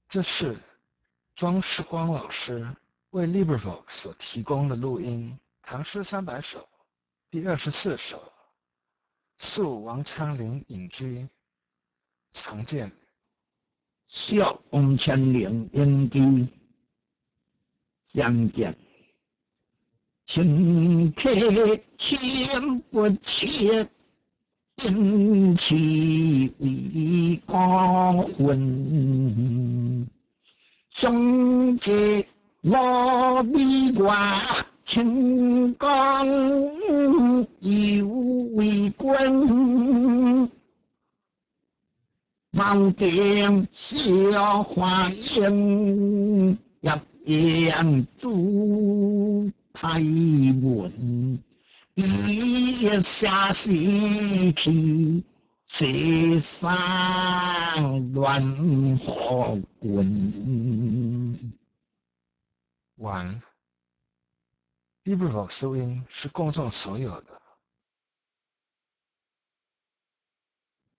这是庄世光老师为 LibriVox 所提供的录音，唐诗300首第24首，宿王昌龄隐居，常见。 小王千灵隐居，常见。请客千不切，因其为光昏。相见我比外，清江有为君。望见小花影，一言主太文。一下西去，世上乱何君？ 完。LibriVox 录音是公众所有的，